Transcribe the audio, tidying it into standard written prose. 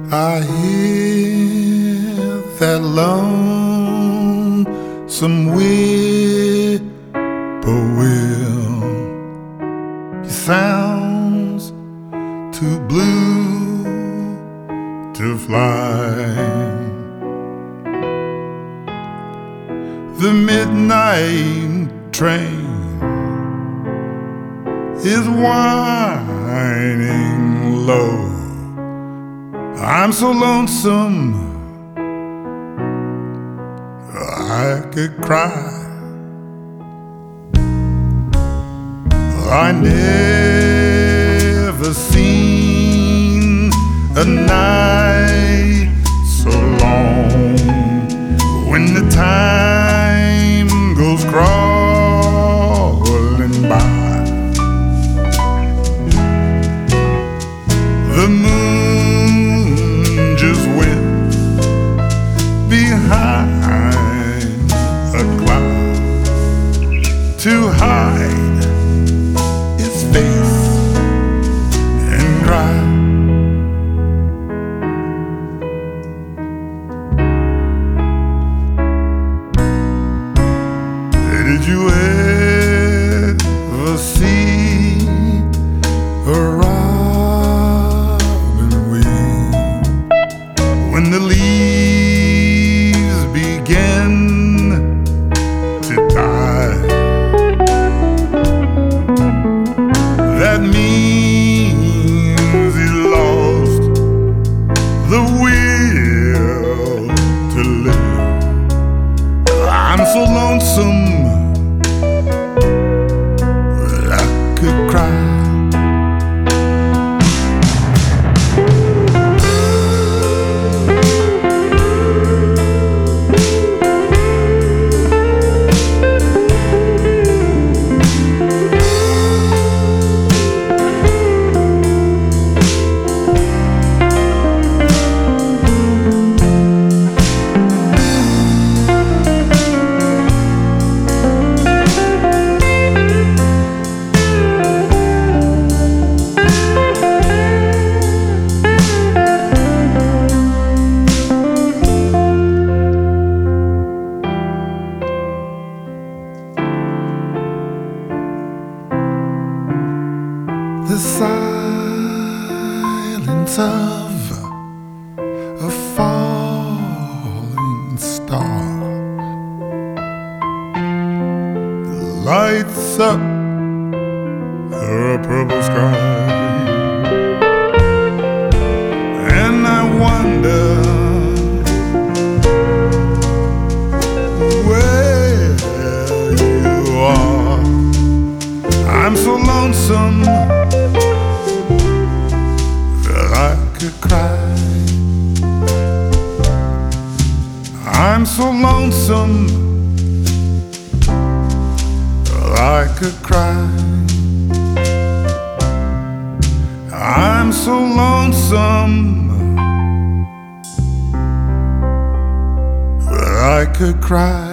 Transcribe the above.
I hear that lonesome whippoorwill. He sounds too blue to fly. The midnight train is whining low. I'm so lonesome I could cry. I never seen a night so long when the time goes crawling by. The moon just went behind a cloud to hide its face and cry. Did you ever see a robin weep when the leaves begin to die? That means he lost the will to live. I'm so lonesome that I could cry. The silence of a falling star lights up a purple sky, and I wonder where you are. I'm so lonesome that I could cry. I'm so lonesome that I could cry. I'm so lonesome that I could cry.